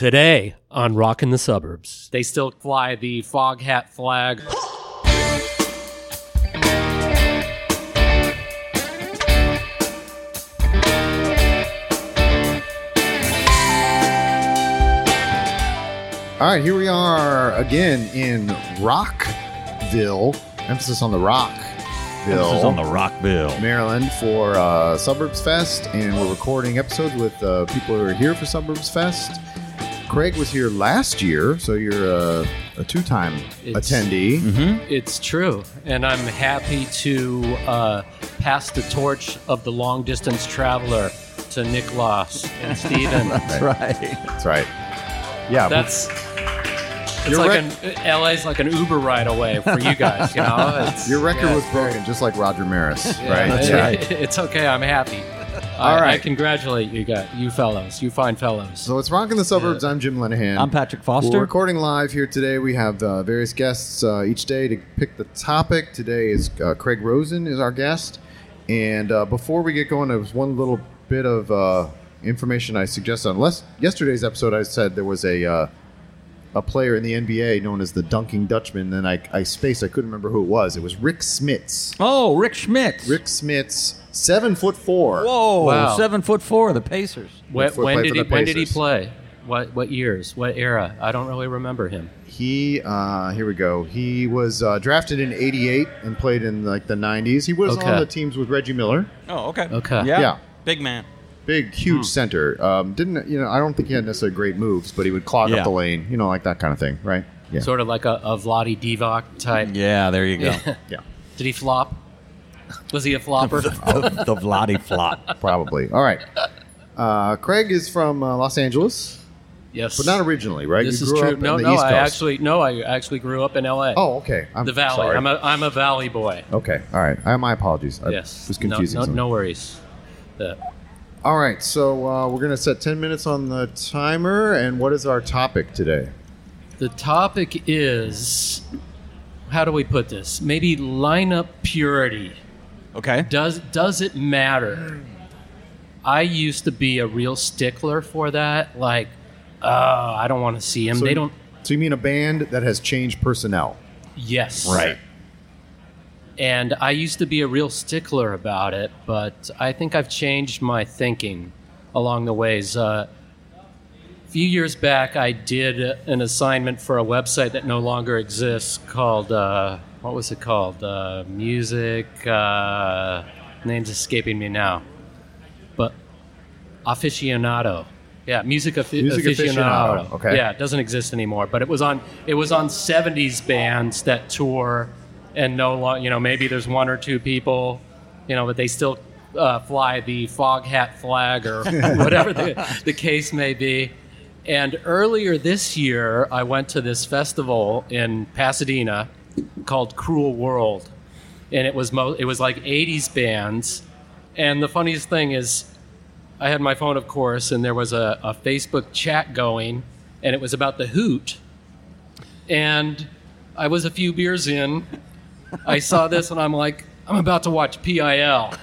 Today on Rockin' the Suburbs, they still fly the fog hat flag. All right, here we are again in Rockville. Emphasis on the Rockville. Emphasis on the Rockville, Maryland for Suburbs Fest, and we're recording episodes with people who are here for Suburbs Fest. Craig was here last year, so you're a two-time attendee. Mm-hmm. It's true, and I'm happy to pass the torch of the long-distance traveler to Nick Loss and Steven. That's right. That's right. Yeah, It's like LA's like an Uber ride away for you guys, you know. Your record was broken, just like Roger Maris, right? That's right. It's okay. I'm happy. All right. I congratulate you guys, you fellows, you fine fellows. So it's Rockin' the Suburbs. I'm Jim Lenahan. I'm Patrick Foster. We're recording live here today. We have various guests each day to pick the topic. Today is Craig Rosen is our guest. And before we get going, there was one little bit of information I suggested. On yesterday's episode, I said there was a player in the NBA known as the Dunking Dutchman, and I spaced. I couldn't remember who it was. It was Rick Smits. Oh, Rick Schmitz. Rick Smits, 7'4". Whoa, Wow. 7'4", the Pacers. When played did for the he Pacers. play? What years? What era? I don't really remember him. He here we go. He was drafted in '88 and played in like the '90s. He was Okay. on the teams with Reggie Miller. Oh, okay. Okay. Yeah. Big man. Big, huge center. Didn't I don't think he had necessarily great moves, but he would clog Yeah. up the lane. Like that kind of thing, right? Yeah. Sort of like a Vlade Divac type. Yeah, there you go. Yeah. Did he flop? Was he a flopper? the Vladi flop. Probably. All right. Craig is from Los Angeles, Yes. but not originally, right? This You is grew true. up in No, the no, East I Coast. actually grew up in L.A. Oh, okay. I'm the Valley. sorry. I'm a Valley boy. Okay. All right. My apologies. I Yes. was confusing. No, some. no worries. All right. So we're going to set 10 minutes on the timer. And what is our topic today? The topic is, how do we put this? Maybe lineup purity. Okay. Does it matter? I used to be a real stickler for that. Like, I don't want to see him. So They don't. So you mean a band that has changed personnel? Yes. Right. And I used to be a real stickler about it, but I think I've changed my thinking along the ways. A few years back, I did an assignment for a website that no longer exists called, what was it called? Music, name's escaping me now. But Aficionado. Yeah, Music Aficionado. Okay. Yeah, it doesn't exist anymore, but it was on 70s bands that tour and no longer, maybe there's one or two people, but they still fly the fog hat flag or whatever the case may be. And earlier this year, I went to this festival in Pasadena called Cruel World, and it was like 80s bands. And the funniest thing is, I had my phone, of course, and there was a Facebook chat going, and it was about the Hoot. And I was a few beers in. I saw this, and I'm like, I'm about to watch PIL.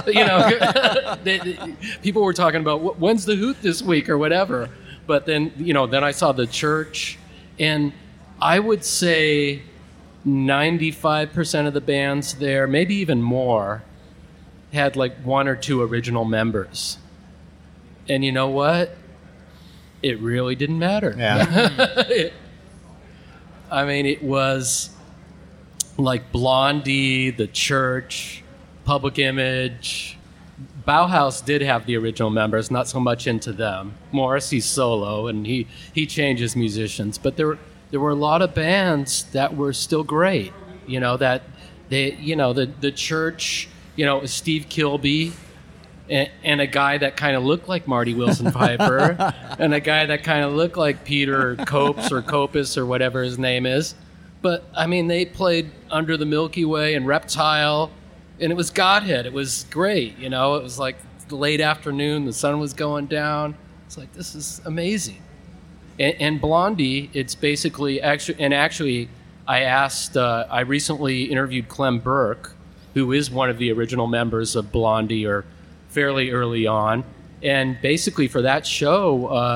People were talking about, when's the Hoot this week or whatever. But then, then I saw the Church, and I would say 95% of the bands there, maybe even more, had like one or two original members. And you know what? It really didn't matter. Yeah. I mean, it was like Blondie, The Church, Public Image. Bauhaus did have the original members, not so much into them. Morrissey's solo, and he changes musicians. But there were a lot of bands that were still great. That they, the Church, Steve Kilbey, and a guy that kind of looked like Marty Wilson Piper, and a guy that kind of looked like Peter Copes or Copus or whatever his name is. But, I mean, they played Under the Milky Way and Reptile, and it was Godhead. It was great, It was like late afternoon, the sun was going down. It's like, this is amazing. And Blondie, it's basically, actually, I recently interviewed Clem Burke, who is one of the original members of Blondie, or fairly early on. And basically for that show,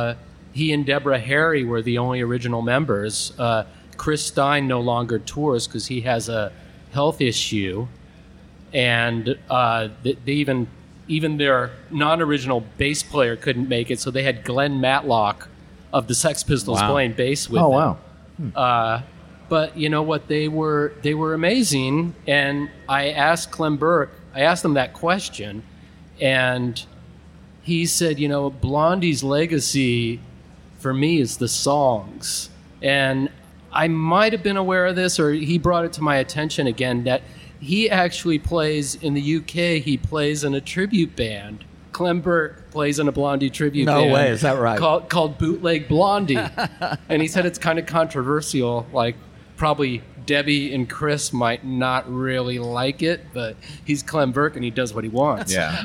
he and Deborah Harry were the only original members. Chris Stein no longer tours because he has a health issue, and they even their non-original bass player couldn't make it, so they had Glenn Matlock of the Sex Pistols playing bass with them. Wow. But you know what? They were amazing, and I asked Clem Burke. I asked him that question, and he said, Blondie's legacy for me is the songs. And I might have been aware of this, or he brought it to my attention again, that he actually plays in the UK. He plays in a tribute band. Clem Burke plays in a Blondie tribute band. No way, is that right? Called Bootleg Blondie. And he said it's kind of controversial, like probably Debbie and Chris might not really like it, but he's Clem Burke and he does what he wants. Yeah.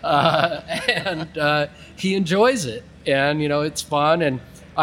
And he enjoys it, and it's fun. And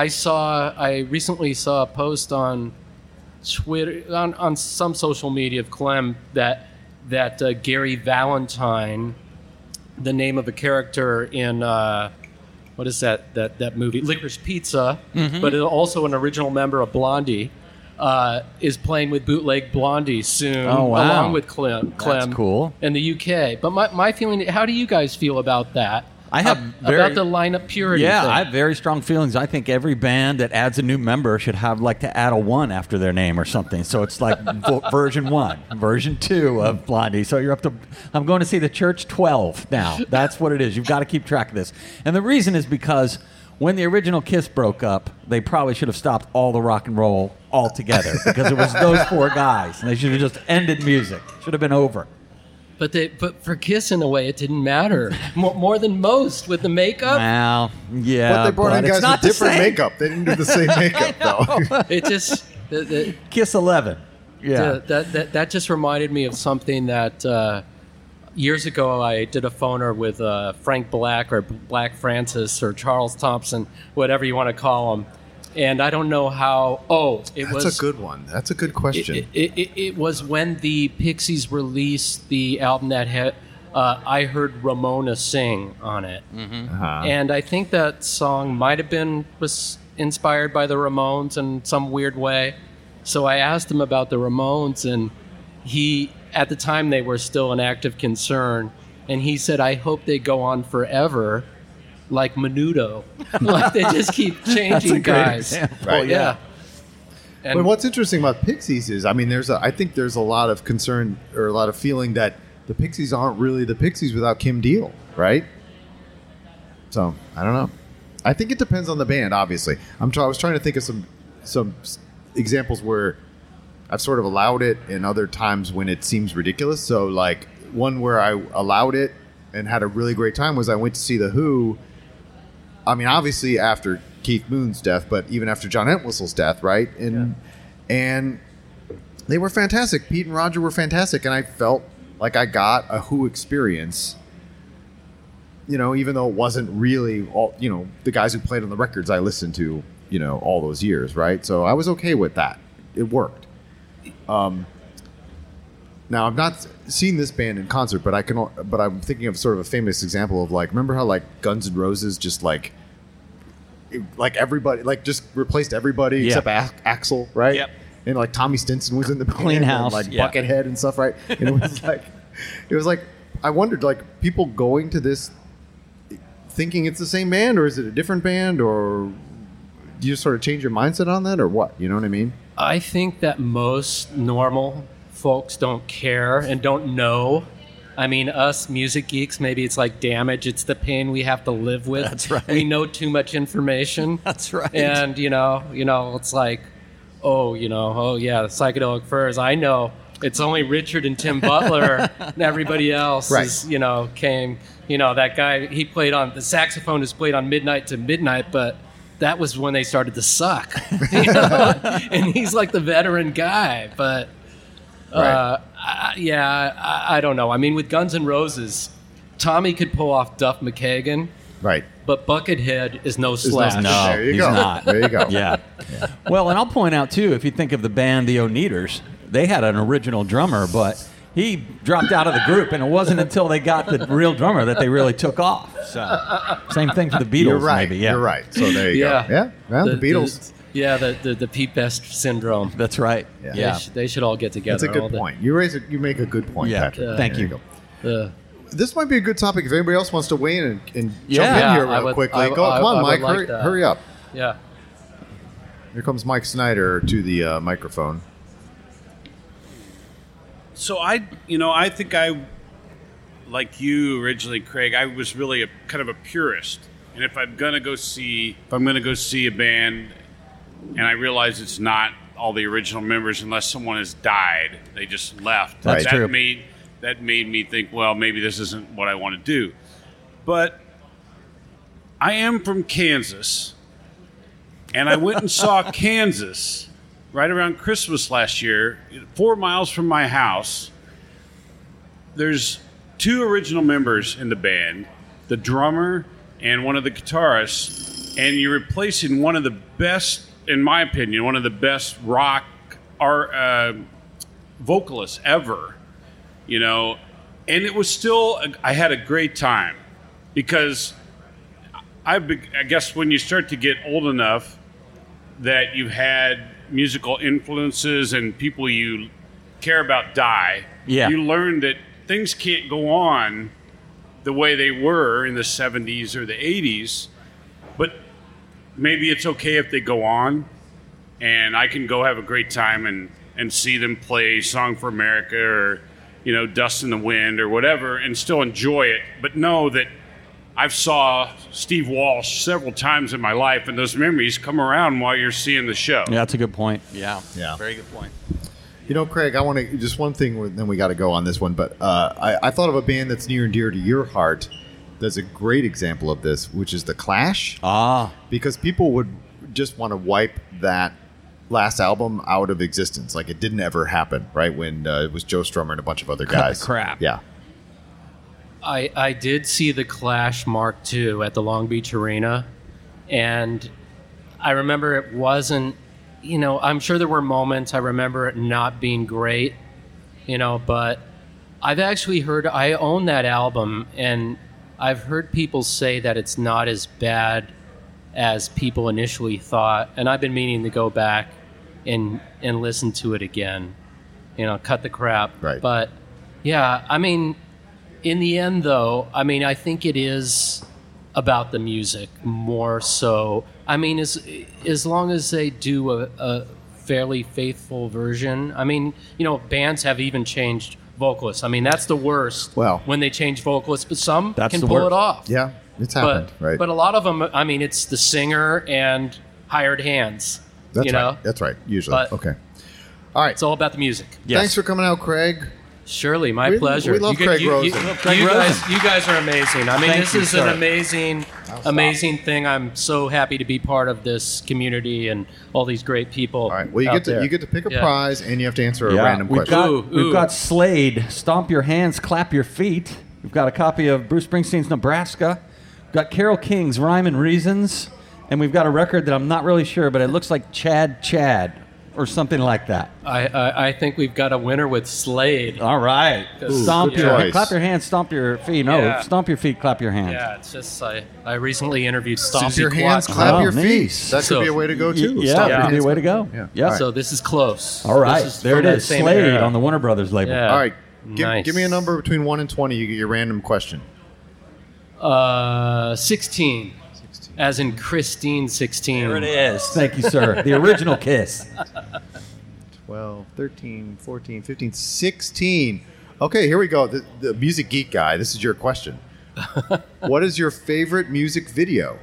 I recently saw a post on Twitter, on some social media of Clem that Gary Valentine, the name of a character in what is that movie, Licorice Pizza, but also an original member of Blondie, is playing with Bootleg Blondie soon, along with Clem. That's cool. In the UK. But my feeling, how do you guys feel about that? I have about the lineup purity. Yeah, thing. I have very strong feelings. I think every band that adds a new member should have to add a 1 after their name or something. So it's like version 1, version 2 of Blondie. So you're up to, I'm going to see the Church 12 now. That's what it is. You've got to keep track of this. And the reason is because when the original Kiss broke up, they probably should have stopped all the rock and roll altogether because it was those 4 guys. And they should have just ended music. Should have been over. But for Kiss, in a way, it didn't matter more than most with the makeup. Well, yeah, But they brought in guys with different same. makeup. They didn't do the same makeup, though. It just Kiss 11. Yeah. that just reminded me of something that years ago I did a phoner with Frank Black or Black Francis or Charles Thompson, whatever you want to call him. And I don't know how. That's a good one. That's a good question. It was when the Pixies released the album that had I Heard Ramona Sing on it. Uh-huh. And I think that song might have was inspired by the Ramones in some weird way. So I asked him about the Ramones, and at the time they were still an active concern, and he said, I hope they go on forever. Like Menudo. Like they just keep changing guys. Right, yeah. But And what's interesting about Pixies is, I mean, I think there's a lot of concern or a lot of feeling that the Pixies aren't really the Pixies without Kim Deal, right? So I don't know. I think it depends on the band. Obviously, I was trying to think of some examples where I've sort of allowed it, and other times when it seems ridiculous. So like one where I allowed it and had a really great time was I went to see The Who. I mean, obviously after Keith Moon's death, but even after John Entwistle's death, right? And they were fantastic. Pete and Roger were fantastic, and I felt like I got a Who experience. Even though it wasn't really all, the guys who played on the records I listened to, all those years, right? So I was okay with that. It worked. Now I've not seen this band in concert, but I'm thinking of sort of a famous example of remember how Guns N' Roses just everybody just replaced everybody except Axl, right? Yep. And Tommy Stinson was in the band, Clean House, and Buckethead and stuff, right? And it was I wondered people going to this thinking it's the same band, or is it a different band, or do you just sort of change your mindset on that, or what? You know what I mean? I think that most normal folks don't care and don't know. I mean, us music geeks, maybe it's like Damage. It's the pain we have to live with. That's right. We know too much information. That's right. And, it's like, the Psychedelic Furs. I know it's only Richard and Tim Butler and everybody else Right. is, came, that guy, he played on, the saxophone is played on Midnight to Midnight, but that was when they started to suck. And he's like the veteran guy, but... Right. I don't know. I mean, with Guns N' Roses, Tommy could pull off Duff McKagan, Right. but Buckethead is no There's Slash. No, There you he's go. not. There you go. Yeah. Well, and I'll point out, too, if you think of the band The Oneaters, they had an original drummer, but he dropped out of the group, and it wasn't until they got the real drummer that they really took off. So, same thing for the Beatles, You're right. maybe. Yeah, You're right. So there you go. Yeah. Well, the Beatles. The Pete Best syndrome. That's right. Yeah. Yeah. They should all get together. That's a good point. You make a good point, Yeah. Patrick. Thank There you. go. This might be a good topic if anybody else wants to weigh in and jump Yeah. in here I real would- quickly. I Come on, would Mike. like that. Hurry up. Yeah. Here comes Mike Snyder to the microphone. So I think like you originally, Craig, I was really kind of a purist. And if I'm gonna go see a band, and I realize it's not all the original members unless someone has died, they just left. That's true. That made me think, well, maybe this isn't what I want to do. But I am from Kansas, and I went and saw Kansas right around Christmas last year, 4 miles from my house. There's 2 original members in the band, the drummer and one of the guitarists, and you're replacing one of the best, in my opinion, one of the best rock vocalists ever, and it was still, I had a great time because I guess when you start to get old enough that you've had musical influences and people you care about die, you learn that things can't go on the way they were in the 70s or the 80s, but maybe it's okay if they go on, and I can go have a great time and see them play Song for America or, Dust in the Wind or whatever and still enjoy it, but know that I've saw Steve Walsh several times in my life, and those memories come around while you're seeing the show. Yeah, that's a good point. Yeah. Yeah. Very good point. Craig, I want to just one thing, then we got to go on this one. But I thought of a band that's near and dear to your heart. That's a great example of this, which is the Clash. Because people would just want to wipe that last album out of existence, like it didn't ever happen, right? When it was Joe Strummer and a bunch of other guys. the crap. Yeah. I did see the Clash Mark II at the Long Beach Arena, and I remember it wasn't, I'm sure there were moments I remember it not being great, but I've actually heard, I own that album, and I've heard people say that it's not as bad as people initially thought, and I've been meaning to go back and listen to it again, cut the crap. Right. But yeah, I mean, in the end, though, I think it is about the music more so. I mean, as long as they do a fairly faithful version. Bands have even changed vocalists. That's the worst. Well, when they change vocalists, but some That's can the pull worst. it off. Yeah, it's happened, right? But a lot of them, it's the singer and hired hands. That's right. That's right. Usually. But- Okay. All right. It's all about the music. Yes. Thanks for coming out, Craig. Surely, my We- pleasure. we love You- Craig you- Rosen. you- We love Craig you guys, Rosen. you guys are amazing. Thank This you, is sir. an amazing thing. I'm so happy to be part of this community and all these great people. All right. Well, out there. you get to pick a Yeah. prize, and you have to answer a Yeah, random we've question. got, Ooh, we've ooh. got Slade, Stomp Your Hands, Clap Your Feet. We've got a copy of Bruce Springsteen's Nebraska. We've got Carole King's Rhyme and Reasons. And we've got a record that I'm not really sure, but it looks like Chad or something like that. I think we've got a winner with Slade. All right. Ooh, Stomp good your choice. clap your hands, stomp your feet. No, Yeah. stomp your feet, clap your hands. Yeah, it's just I recently interviewed Stomp Stompy your hands, Quack. clap Oh, your feet. nice. That could So- be a way to go too. Yeah, Stomp that your could be a hands, way to clap- go. Yeah. Yeah. All right. So this is close. All right. This is There it from that is. same Slade era. on the Warner Brothers label. Yeah. All right. Nice. Give me a number between 1 and 20. You get your random question. 16. As in Christine 16. There it is. Thank you, sir. The original Kiss. 12, 13, 14, 15, 16. Okay, here we go. The music geek guy, this is your question. What is your favorite music video?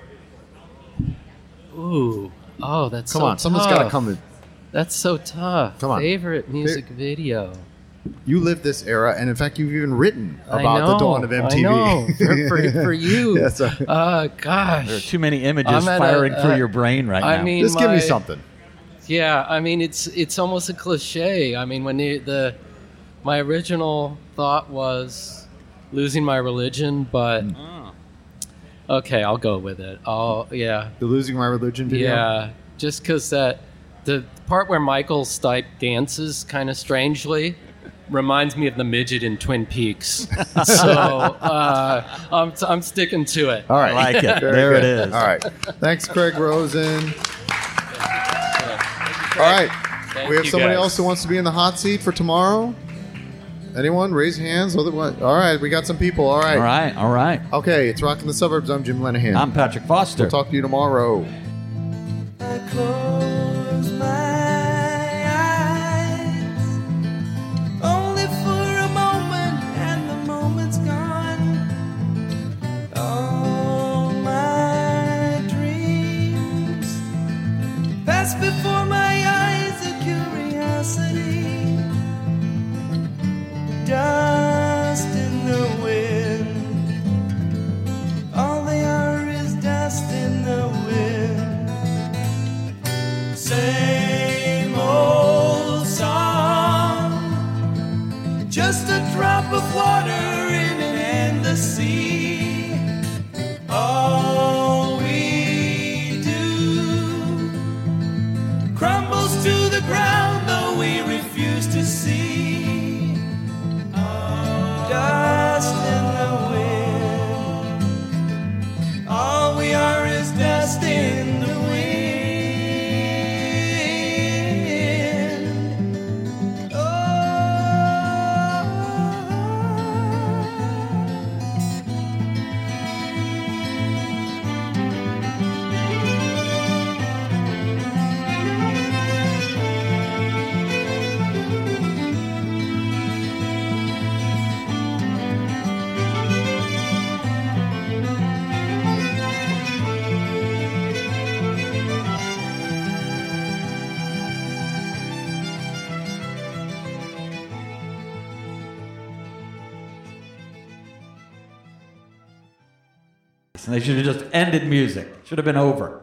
Ooh. Oh, that's Come so on, someone's got to tough. come in. That's so tough. Come on. Favorite music video. You lived this era, and in fact, you've even written I about the know, dawn of MTV. I know. For you. Yes, sir. Gosh. There are too many images I'm at firing a- through your brain right I now. mean, Just give me my- something. Yeah, it's almost a cliche. When my original thought was losing my religion, but okay, I'll go with it. The Losing My Religion video? Yeah, just because the part where Michael Stipe dances kind of strangely, reminds me of the midget in Twin Peaks. So I'm sticking to it. All right. I like it. Very There good. it is. All right. Thanks, Craig Rosen. All right. Thank We have you, somebody guys. else who wants to be in the hot seat for tomorrow. Anyone? Raise hands. Otherwise, all right. We got some people. All right. All right. All right. Okay. It's Rockin' the Suburbs. I'm Jim Lenahan. I'm Patrick Foster. We'll talk to you tomorrow. I close my eyes only for a moment, and the moment's gone. All my dreams pass before my eyes, a curiosity, dust in the wind. All they are is dust in the wind. Same old song, just a drop of water in an endless sea. All we do crumbles to the ground, though we refuse to see. Dust in the wind. All we are is dust in the wind. And they should have just ended music. Should have been over.